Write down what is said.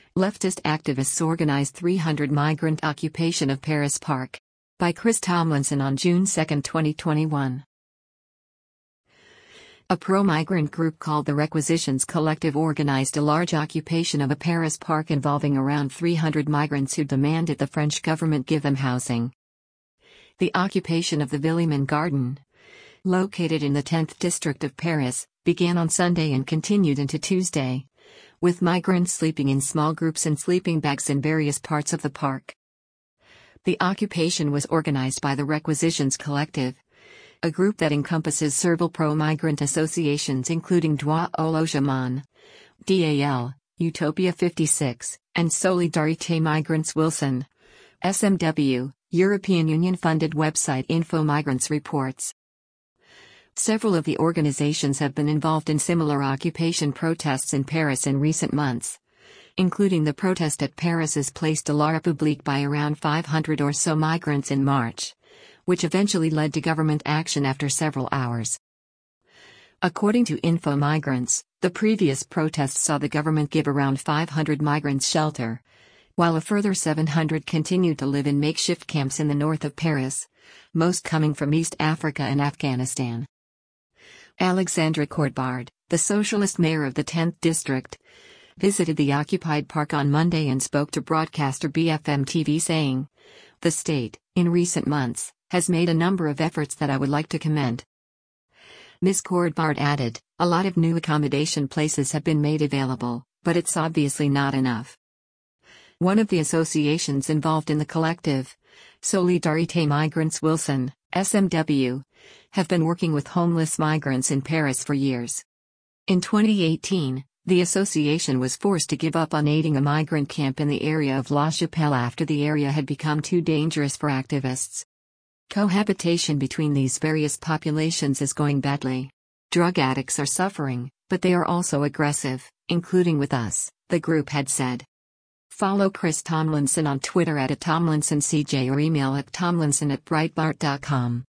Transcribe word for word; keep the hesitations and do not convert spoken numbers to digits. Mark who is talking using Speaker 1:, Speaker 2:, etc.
Speaker 1: Leftist activists organized three hundred migrant occupation of Paris Park. By Chris Tomlinson on June second, twenty twenty-one. A pro-migrant group called the Requisitions Collective organized a large occupation of a Paris park involving around three hundred migrants who demanded the French government give them housing. The occupation of the Villemin Garden, located in the tenth district of Paris, began on Sunday and continued into Tuesday, with migrants sleeping in small groups in sleeping bags in various parts of the park. The occupation was organized by the Requisitions Collective, a group that encompasses several pro-migrant associations including Droit au Logement, D A L, Utopia fifty-six, and Solidarité Migrants Wilson, S M W, European Union-funded website Info Migrants reports. Several of the organizations have been involved in similar occupation protests in Paris in recent months, including the protest at Paris's Place de la République by around five hundred or so migrants in March, which eventually led to government action after several hours. According to Info Migrants, the previous protests saw the government give around five hundred migrants shelter, while a further seven hundred continued to live in makeshift camps in the north of Paris, most coming from East Africa and Afghanistan. Alexandra Courtbard, the socialist mayor of the tenth district, visited the occupied park on Monday and spoke to broadcaster B F M T V saying, "The state, in recent months, has made a number of efforts that I would like to commend." Miz Courtbard added, "A lot of new accommodation places have been made available, but it's obviously not enough." One of the associations involved in the collective, Solidarité Migrants Wilson, S M W, have been working with homeless migrants in Paris for years. In twenty eighteen, the association was forced to give up on aiding a migrant camp in the area of La Chapelle after the area had become too dangerous for activists. Cohabitation between these various populations is going badly. Drug addicts are suffering, but they are also aggressive, including with us, the group had said. Follow Chris Tomlinson on Twitter at Tomlinson C J or email at tomlinson at breitbart dot com.